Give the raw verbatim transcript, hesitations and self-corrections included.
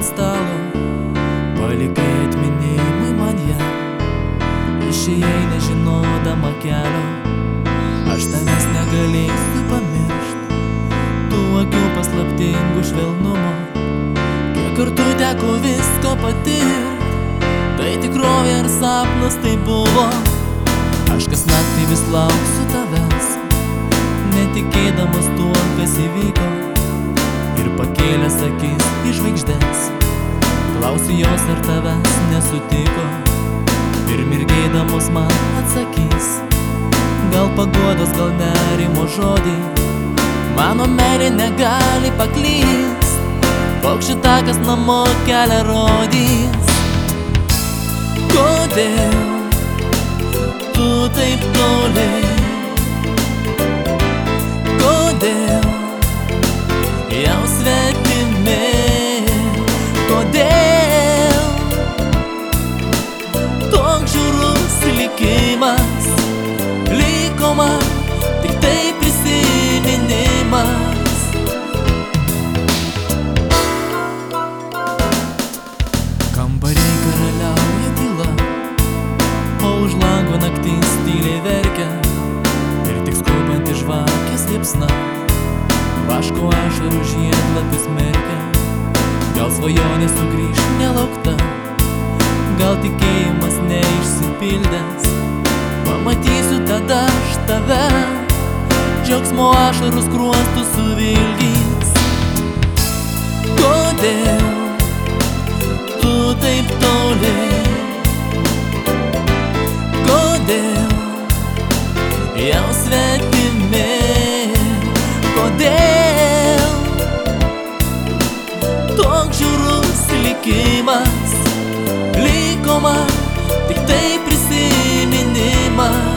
ant stalo, palikai atminimui man ją. Išėjai nežinodama kelio, aš tavęs negalėsiu pamiršt. Tų akių paslaptingų švelnumo, kiek kartų teko visko patirt. Tai tikrovė ar sapnas tai buvo, aš kas naktį vis lauksiu tavęs, netikėdamas tuo, kas įvyko. Ir pakėlęs akis į žvaigždes, klausiu jos, ar tavęs nesutiko. Ir mirgėdamos man atsakys, gal paguodos, gal nerimo žodį. Mano meilė negali paklyst, paukščių takas namo kelią rodys. Kodėl tu taip toli? Kodėl jau svetimi? Kodėl toks žiaurus likimas? Liko man tik tai prisiminimas. Kambariai karaliauja tyla, o už lango naktis tyliai verkia. Ir tik skubanti žvakės liepsna vaško ašarų žiedlapius merkia. Gal svajonė sugrįš nelaukta, gal tikėjimas neišsipildęs. Pamatysiu tada aš tave, džiaugsmo ašarų skruostų suvilgys. Kodėl tu taip toli? Kodėl jau svetimi? Kodėl toks žiaurus likimas? Liko man tik tai prisiminimas.